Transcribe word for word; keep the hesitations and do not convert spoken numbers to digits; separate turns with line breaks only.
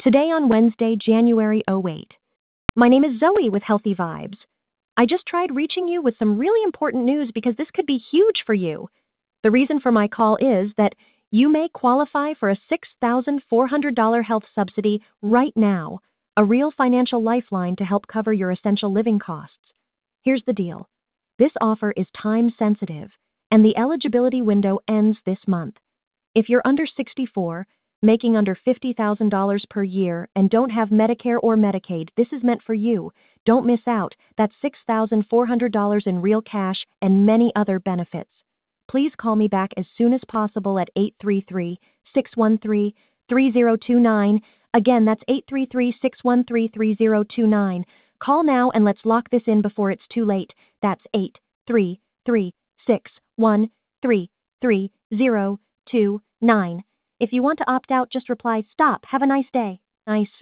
Today on Wednesday, January oh eight. My name is Zoe with Healthy Vibes. I just tried reaching you with some really important news because this could be huge for you. The reason for my call is that you may qualify for a six thousand four hundred dollars health subsidy right now, a real financial lifeline to help cover your essential living costs. Here's the deal. This offer is time sensitive, and the eligibility window ends this month. If you're under sixty-four, making under fifty thousand dollars per year, and don't have Medicare or Medicaid, this is meant for you. Don't miss out. That's six thousand four hundred dollars in real cash and many other benefits. Please call me back as soon as possible at eight three three, six one three, three zero two nine. Again, that's eight three three, six one three, three zero two nine. Call now and let's lock this in before it's too late. That's eight three three, six one three, three zero two nine. If you want to opt out, just reply, "Stop. Have a nice day." Nice.